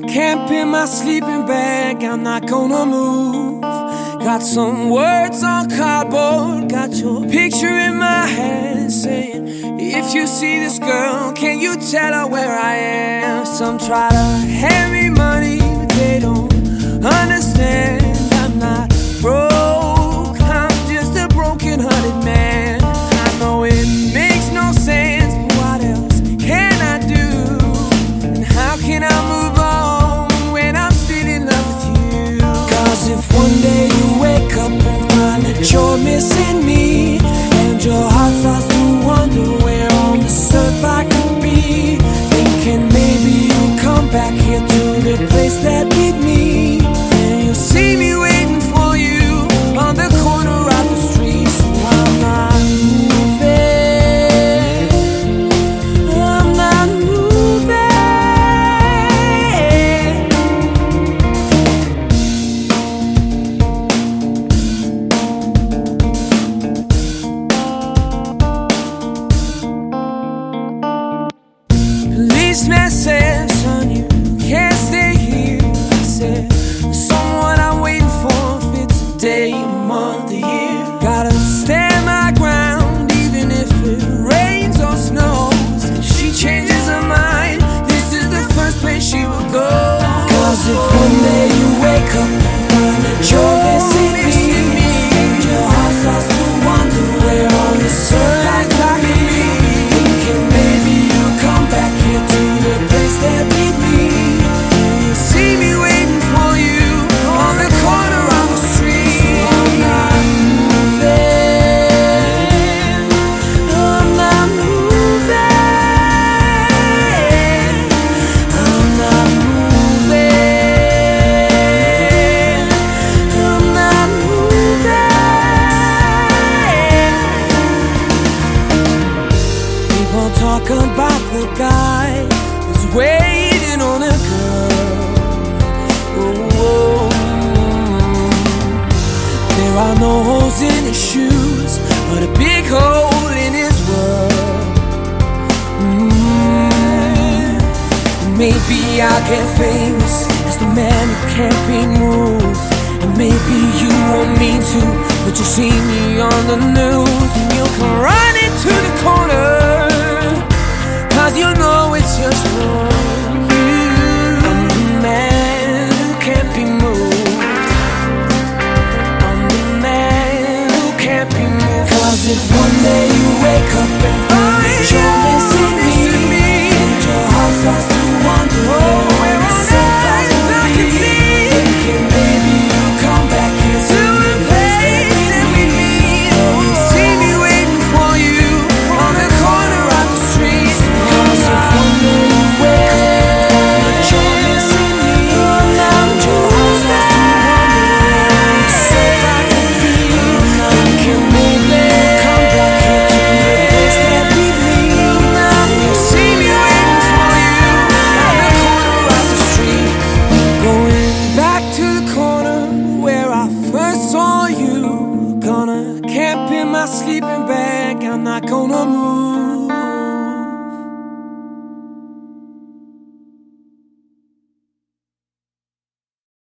Camp in my sleeping bag, I'm not gonna move. Got some words on cardboard, got your picture in my hand, saying, if you see this girl, can you tell her where I am? Some try to hand me money, but they don't understand. I'm not broke, I'm just a broken-hearted man. I know it makes no sense, but what else can I do? And how can I move on when I'm still in love with you? Cause if one day you wake up and find that you're missing me, and your heart starts to wonder where on this earth I could be, thinking maybe you'll come back here to the place that beat me, and you'll see me waiting for you on the corner of the street. So I'm not moving, I'm not moving. Policeman said, son, you can't stay here. I said, someone I'm waiting for fits a day, a month, a year. Gotta stand my ground even if it rains or snows. If she changes her mind, this is the first place she will go. Cause if one day you wake up and find that you're missing me, and your heart starts to wonder where on this earth I could be, thinking maybe you'll come back here to the place that beat me, and you'll see me waiting for you on the corner of the street. So I'm not moving, I'm not moving, I'm not moving, I'm not moving. People talk about the guy who's waiting on a girl. Oh, there are no holes in his shoes, but a big hole in his world. Maybe I'll get famous as the man who can't be moved, and maybe you won't mean to, but you'll see me on the news, and you'll come running to the corner, cause you know it's just wrong.